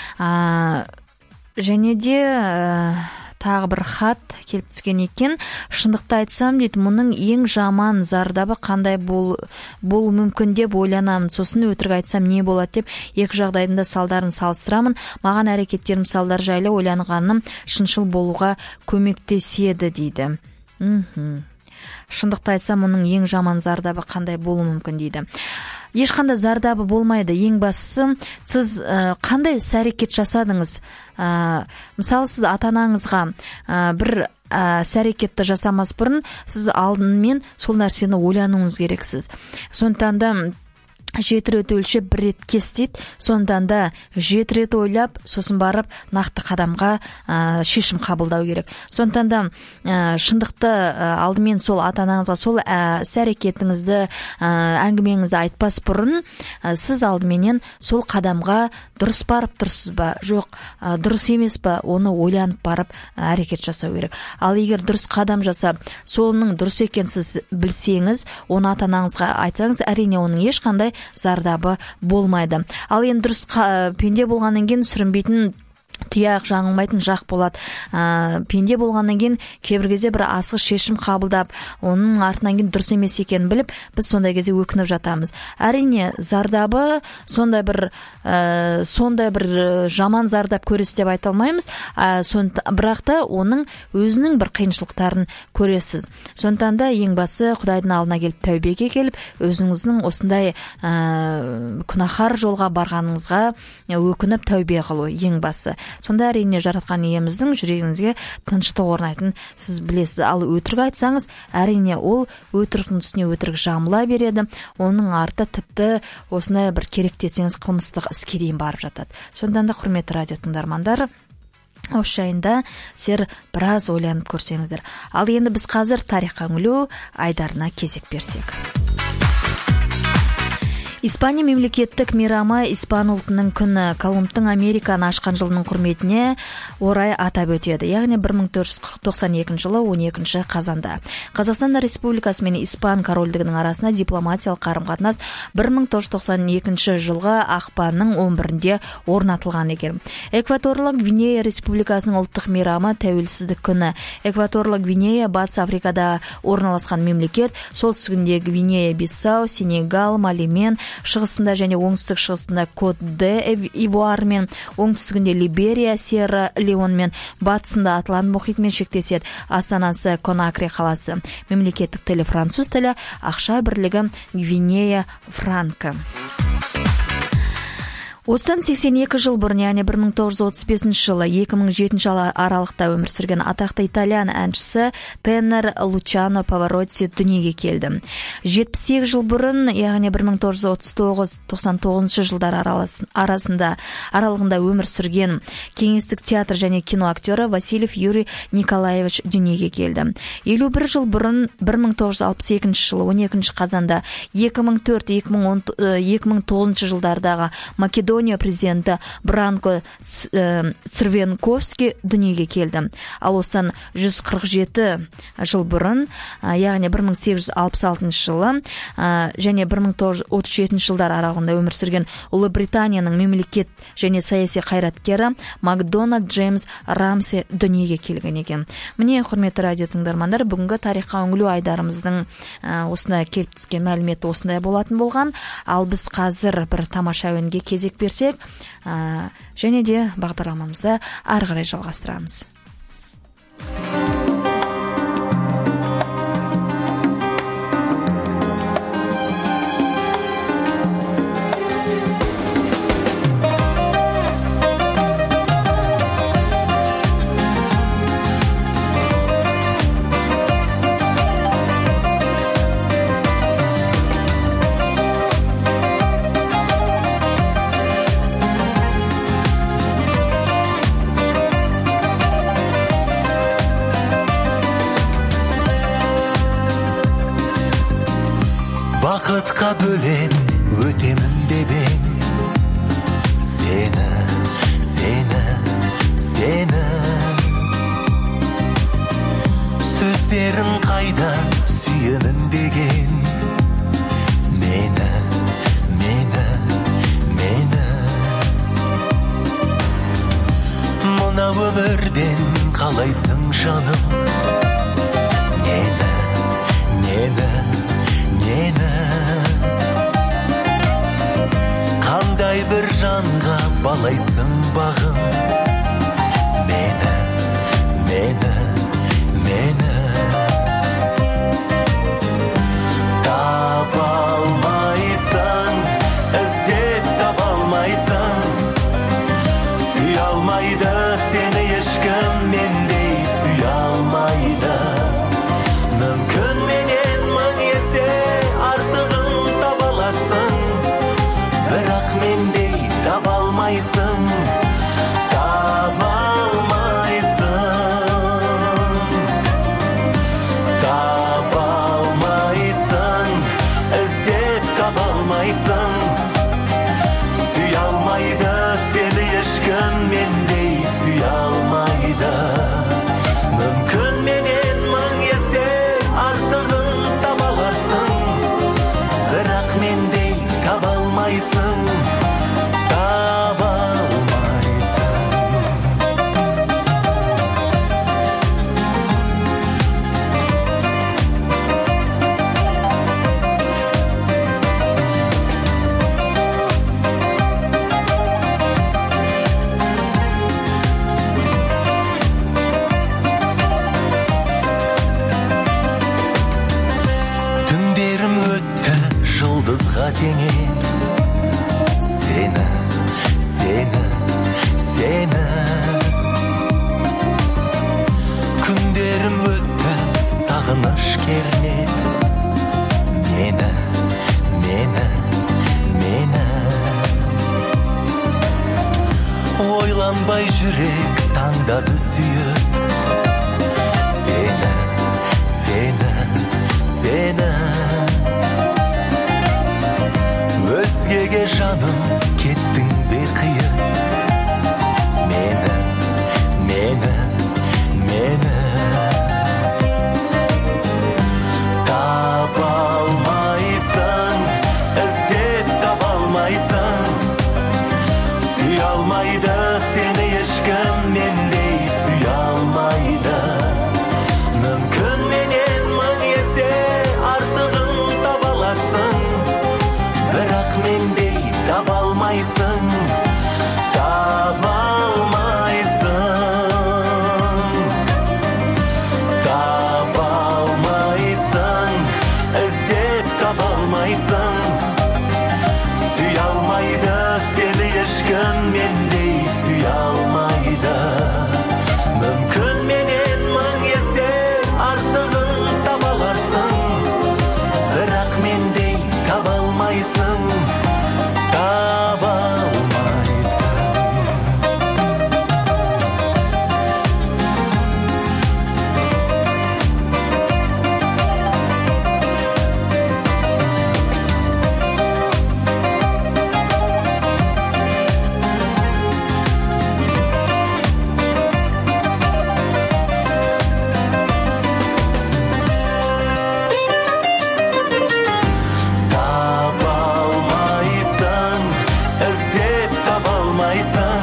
Ә, және де ә, тағы бір хат келіп түскен екен. Шындықты айтсам дейді, мұның ең жаман зардабы қандай бол, болу мүмкін деп ойланамын. Сосын өтірік айтсам не болады деп екі жағдайдың да салдарын салыстырамын. Маған әрекеттерім салдар жайлы ойланғаным шыншыл болуға көмектеседі дейді. Мхм. Шындықты айтсам мұның ең жаман зардабы қандай болу мүмкін дейді. Ешқандай зардабы болмайды. Ең бастысы, сіз ә, қандай іс-әрекет жасадыңыз? Ә, мысалы, сіз ата-анаңызға ә, бір ә, іс-әрекетті жасамас бұрын сіз алдымен сол нәрсені ойлануыңыз керексіз. Сондықтан да жеті рет өлшеп бір рет кес дейді. Сондан да жеті рет ойлап, сосын барып нақты қадамға ә, шешім қабылдау керек. Сондықтан да ә, шындықты ә, алдымен сол ата-анаңызға сол ә, іс-әрекетіңізді, ә, әңгімеңізді айтпас бұрын ә, сіз алдыменен сол қадамға дұрыс барып тұрсыз ба, жоқ ә, дұрыс емес па, оны ойланып барып ә, әрекет жасау керек. Ал егер дұрыс қадам жасап, соның дұрыс екенін сіз білсеңіз, оны ата-анаңызға айтсаңыз, әрине оның ешқандай зардабы болмайды. Ал енді дұрыс пенде болғаннан кейін сүрінбейтін, тұяқ жаңылмайтын жақ болады. Ә, пенде болғаннан кейін кейбір кезде бір асығыс шешім қабылдап, оның артынан кейін дұрыс емес екенін біліп, біз сондай кезде өкініп жатамыз. Әрине зардабы сондай бір ә, сондай бір жаман зардап көресіз деп айта алмаймыз. Ә, сонда, бірақ та оның өзінің бір қиыншылықтарын көресіз. Сондықтан да ең басы Құдайдың алдына келіп, тәубеге келіп, өзіңіздің осындай ә, күнәһар жолға барғаныңызға өкініп тәубе қылу ең басы. Сонда әрине жаратқан иеміздің жүрегіңізге тыныштық орнайтын сіз білесіз. Ал өтірік айтсаңыз, әрине ол өтіріктің үстіне өтірік жамыла береді. Оның арты тіпті осындай бір керек десеңіз қылмыстық іске дейін барып жатады. Сондықтан да құрметті радио тыңдармандар, осы жайында сіздер біраз ойланып көрсеңіздер. Ал енді біз қазір тарихқа үңілу айдарына кезек берсек. Испания мемлекеттік мейрамы испан ұлтының күні Колумбтың Американы ашқан жылының құрметіне орай атап өтеді. Яғни бір мың төрт жүз тоқсан екінші жылы он екінші қазанда. Қазақстан Республикасы мен Испан корольдігінің арасында дипломатиялық қарым-қатынас бір мың тоғыз жүз тоқсан екінші жылғы ақпанның он бірінде орнатылған екен. Экваторлық Гвинея Республикасының ұлттық мейрамы тәуелсіздік күні. Экваторлық Гвинея Батыс Африкада орналасқан мемлекет. Солтүстігінде Гвинея Бисау, Сенегал, Мали мен шығысында және оңтүстік шығысында Кот-д'Ивуар мен оңтүстігінде Либерия, Сьерра Леон мен батысында Атлант мұхитымен шектеседі. Астанасы Конакри қаласы. Мемлекеттік тілі француз тілі, ақша бірлігі Гвинея франкі. Осыдан сексен екі жыл бұрын, яғни бір мың тоғыз жүз отыз бесінші жылы екі мың жетінші аралықта өмір сүрген атақты итальян әншісі тенор Лучано Паваротти дүниеге келді. жетпіс сегіз жыл бұрын, яғни бір мың тоғыз жүз отыз тоғыз тоқсан тоғызыншы жылдар арасында аралығында өмір сүрген кеңестік театр және кино актері Васильев Юрий Николаевич дүниеге келді. елу бір жыл бұрын, бір мың тоғыз жүз алпыс екінші жылы он екінші қазанда екі мың төрт екі мың тоғызыншы жылдардағы Македония Эстония президенті Бранко Цервенковский дүниеге келді. Ал осыдан жүз қырық жеті жыл бұрын, яғни бір мың сегіз жүз алпыс алтыншы жылы және бір мың тоғыз жүз отыз жетінші жылдар аралығында өмір сүрген Ұлыбританияның мемлекет және саяси қайраткері Макдональд Джеймс Рамси дүниеге келген екен. Міне, құрметті радио тыңдармандар, бүгінгі тарихқа үңілу айдарымыздың осындай келіп түскен мәліметі осындай болатын болған. Ал біз қазір бір тамаша әуенге кезек берсек, және де бағдарламамызды ары қарай жалғастырамыз. Бақытқа бөлем өтемін деп ең сені, сені, сені. Сөздерің қайда сүйемін деген мені, мені, мені. Мына өмірден қалайсың жаным, нені, нені, нені. Қандай бір жанға балайсың бағым, мені, мені, мені. Таба алмайсың, іздеп таба алмайсың, сүйе алмайды сені ешкім, мендей сүйе алмайды. Мүмкін менен мың есе артығын таба аларсың, бірақ мендей таба алмайсың, таба алмайсың, таба алмайсың, іздеп таба алмайсың, сүйе алмайды сені ешкім, мендей сүйе алмайды. Мүмкін менен мың есе артығын таба аларсың, бірақ мендей таба алмайсың, таба алмайсың. Түндерім өтті жұлдызға теңеп, сені, сені, сені. Күндерім өтті сағыныш кернеп, мені, мені, мені. Ойланбай жүрек таңдады сүйіп, сені, сені, сені. Өзгеге жаным кеттің бе қиып, мені, мені, мені. Таба алмайсың, іздеп таба алмайсың, сүйе алмайды сені ешкім, мендей сүйе алмайды. Мүмкін менен мың есе артығын таба аларсың, бірақ мендей таба алмайсың, таба алмайсың, таба алмайсың, іздеп таба алмайсың, сүйе алмайды сені ешкім, мендей сүйе алмайды.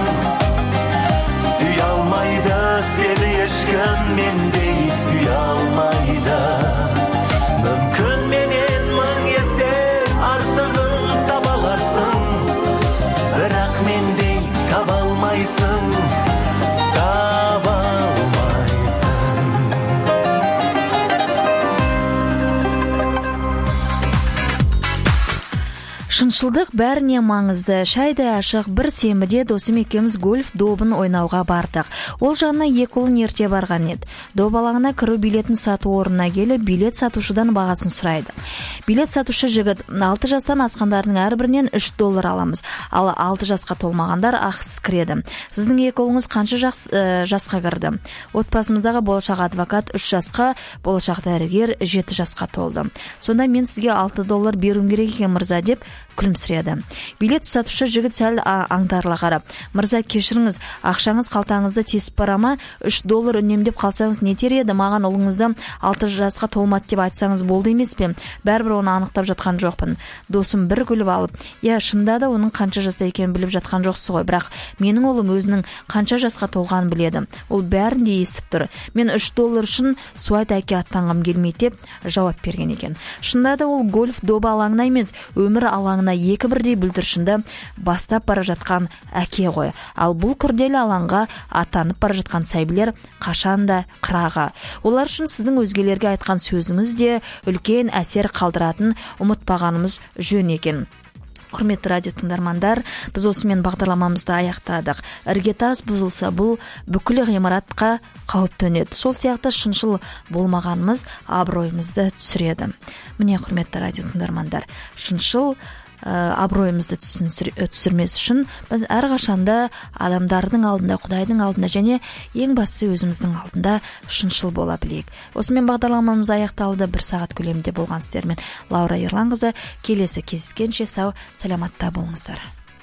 Сүйе алмайды сені ешкім мендей сүйе алмайды. Мүмкін менен мың есе артығын таба аларсың, бірақ мендей таба алмайсың, таба алмайсың. Шыншылдық бәріне маңызды. Шайдай ашық бір сенбіде досым екеуміз гольф добын ойнауға бардық. Ол жағына екі ұлын ерте барған еді. Доп алаңына кіру билетін сату орнына келіп, билет сатушыдан бағасын сұрайды. Билет сатушы жігіт: алты жастан асқандардың әрбірінен үш доллар аламыз, ал алты жасқа толмағандар ақысыз кіреді. Сіздің екі ұлыңыз қанша жас, ә, жасқа кірді? Отбасымыздағы болашақ адвокат үш жасқа, болашақ дәрігер жеті жасқа толды. Сонда мен сізге алты доллар беруім керек екен мырза деп күлімсіреді. Билет сатушы жігіт сәл аңтарыла қарап: мырза, кешіріңіз, ақшаңыз қалтаңызды тесіп бара ма? үш доллар үнемдеп қалсаңыз не етер еді? Маған ұлыңызды алты жасқа толмады деп айтсаңыз болды емес пе? Бәрібір оны анықтап жатқан жоқпын. Досым бір күліп алып: я, шынында да оның қанша жаста екенін біліп жатқан жоқсыз ғой, бірақ менің ұлым өзінің қанша жасқа толғанын біледі. Ол бәрін де естіп тұр. Мен үш доллар үшін суайт әке аттанғым келмейді деп жауап берген екен. Шынында да ол гольф добы алаңына емес, өмір алаңына екі бірдей бүлдіршінді бастап бара жатқан әке ғой. Ал бұл күрделі алаңға аттанып бара жатқан сәбилер қашанда қырағы. Олар үшін сіздің өзгелерге айтқан сөзіңіз де үлкен әсер қалдыратын ұмытпағанымыз жөн екен. Құрметті радио тыңдармандар, біз осымен бағдарламамызды аяқтадық. Іргетас бұзылса, бұл бүкіл ғимаратқа қауіп төнеді. Сол сияқты шыншыл болмағанымыз абыройымызды түсіреді. Міне, құрметті радио тыңдармандар, шыншыл абыройымызды түсірмес үшін біз әрқашанда адамдардың алдында, Құдайдың алдында және ең бастысы өзіміздің алдында шыншыл бола білейік. Осымен бағдарламамыз аяқталды. Бір сағат көлемінде болған сіздермен Лаура Ерланқызы. Келесі кездескенше сау, саламатта болыңыздар.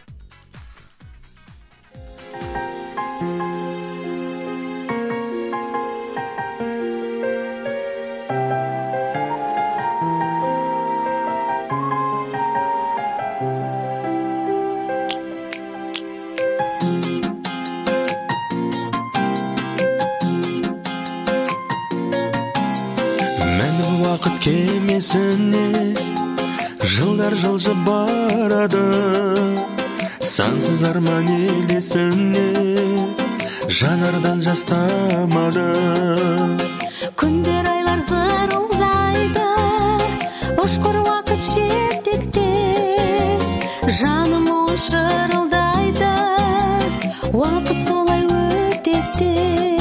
Вақыт кемесіне жылдар жылжып барады, сансыз арман елесіне жанардан жас тамады. Күндер айлар зырылдайды, ұшқыр уақыт шетекте, жаным ой шырылдайды, уақыт солай өтеді.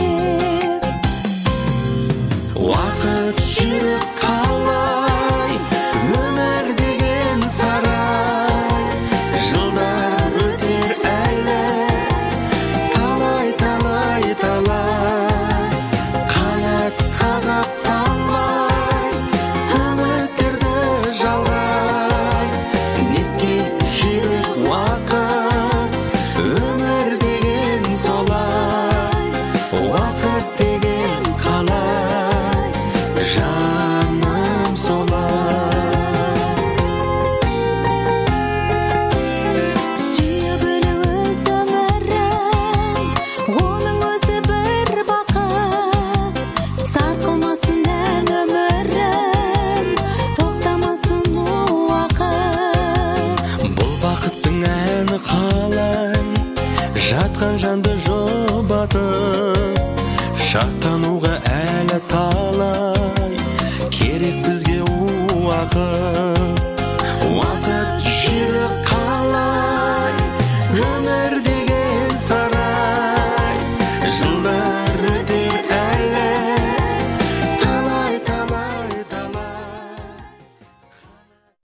Уақыт жүріп қалай, өмір деген сарай, жылдар өтер әлі, талай талай талай, қанат қағып талай, үміттерді жалғай, неткен жүрек уақыт, өмір деген солай, уақыт деген қалай, жаным солай. Сүйе білу өз өмірім, оның өзі бір бақыт, сарқылмасын ән өмірім, тоқтамасын уақыт. Бұл бақыттың әні қалай, жатқан жанды жұбатып, шаттануға әлі талай.